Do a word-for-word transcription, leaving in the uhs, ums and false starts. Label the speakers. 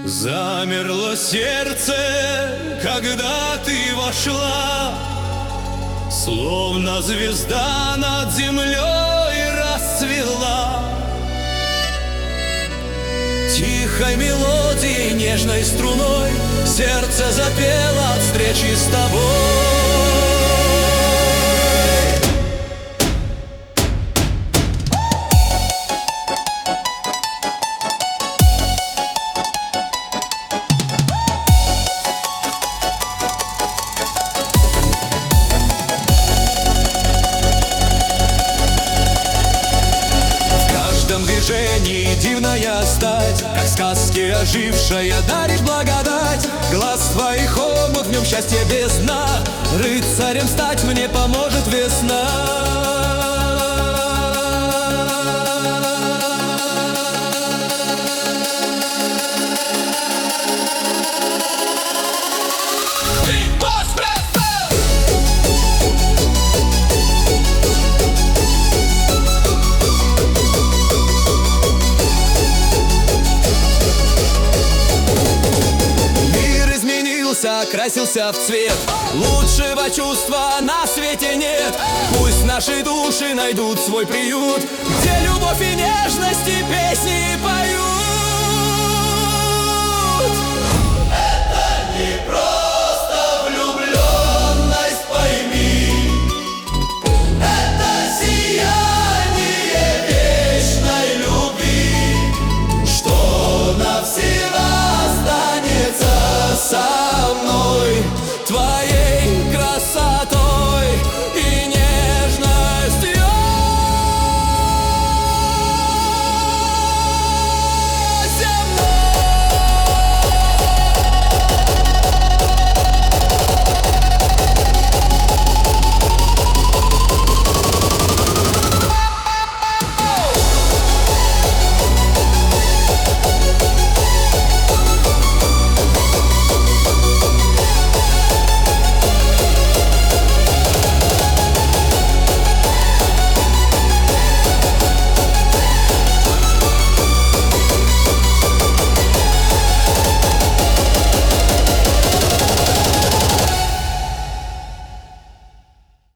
Speaker 1: Замерло сердце, когда ты вошла, словно звезда над землей расцвела. Тихой мелодией, нежной струной сердце запело от встречи с тобой. Движений дивная стать, как сказки ожившая, даришь благодать. Глаз твоих омут, в нем счастье без дна. Рыцарем стать мне поможет весна. Окрасился в цвет, лучшего чувства на свете нет. Пусть наши души найдут свой приют, где любовь и нежность и песни поют.